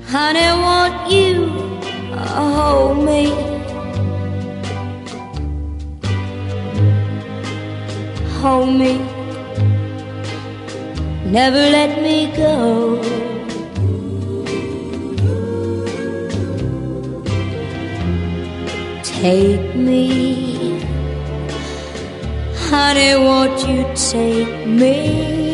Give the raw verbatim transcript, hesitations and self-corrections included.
Honey, won't you hold me? Hold me, never let me go. Take me, honey, won't you take me?